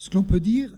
Ce que l'on peut dire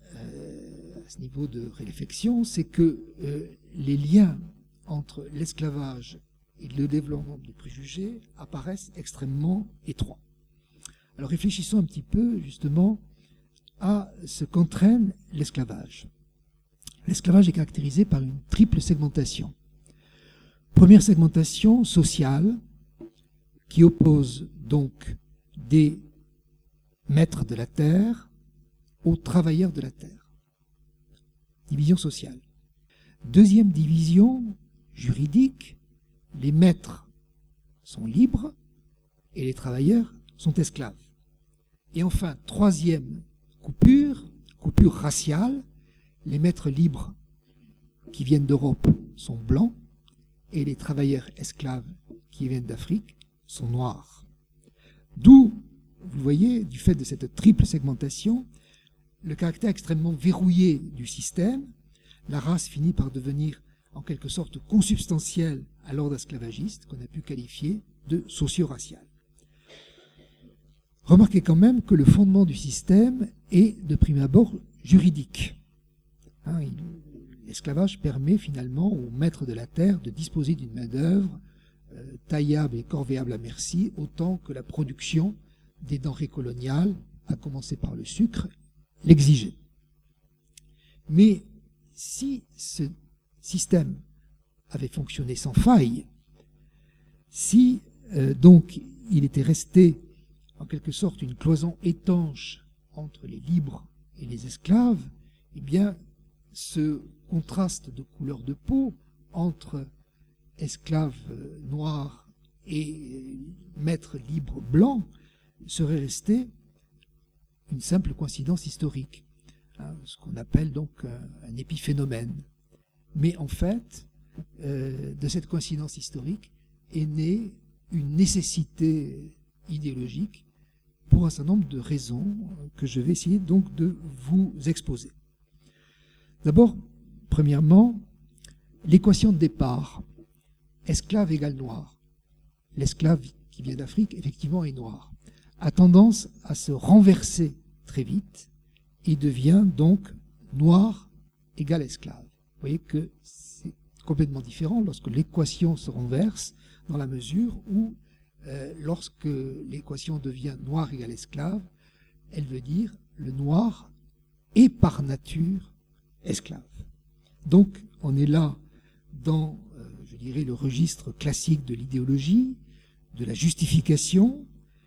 à ce niveau de réflexion, c'est que les liens entre l'esclavage et le développement des préjugés apparaissent extrêmement étroits. Alors réfléchissons un petit peu justement à ce qu'entraîne l'esclavage. L'esclavage est caractérisé par une triple segmentation. Première segmentation sociale qui oppose donc des maîtres de la terre aux travailleurs de la terre. Division sociale. Deuxième division juridique, les maîtres sont libres et les travailleurs sont esclaves. Et enfin, troisième coupure raciale, les maîtres libres qui viennent d'Europe sont blancs et les travailleurs esclaves qui viennent d'Afrique sont noirs. D'où, vous voyez, du fait de cette triple segmentation, le caractère extrêmement verrouillé du système. La race finit par devenir en quelque sorte consubstantielle à l'ordre esclavagiste, qu'on a pu qualifier de socio-racial. Remarquez quand même que le fondement du système est de prime abord juridique. L'esclavage permet finalement aux maîtres de la terre de disposer d'une main-d'œuvre taillable et corvéable à merci, autant que la production des denrées coloniales, à commencer par le sucre, l'exigeait. Mais si ce système avait fonctionné sans faille, si donc il était resté en quelque sorte une cloison étanche entre les libres et les esclaves, eh bien ce contraste de couleur de peau entre esclaves noirs et maîtres libres blancs serait resté une simple coïncidence historique, ce qu'on appelle donc un épiphénomène. Mais en fait, de cette coïncidence historique est née une nécessité idéologique pour un certain nombre de raisons que je vais essayer donc de vous exposer. D'abord, premièrement, l'équation de départ, esclave égale noir. L'esclave qui vient d'Afrique, effectivement, est noir, a tendance à se renverser très vite et devient donc noir égale esclave. Vous voyez que c'est complètement différent lorsque l'équation se renverse, dans la mesure où lorsque l'équation devient noir égale esclave, elle veut dire le noir est par nature esclave. Donc on est là dans, je dirais, le registre classique de l'idéologie, de la justification.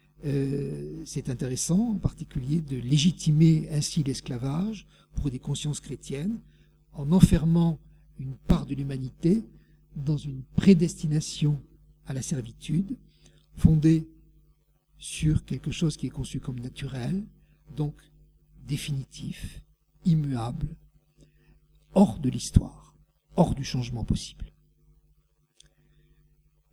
C'est intéressant en particulier de légitimer ainsi l'esclavage pour des consciences chrétiennes en enfermant une part de l'humanité dans une prédestination à la servitude fondée sur quelque chose qui est conçu comme naturel, donc définitif, immuable, hors de l'histoire, hors du changement possible.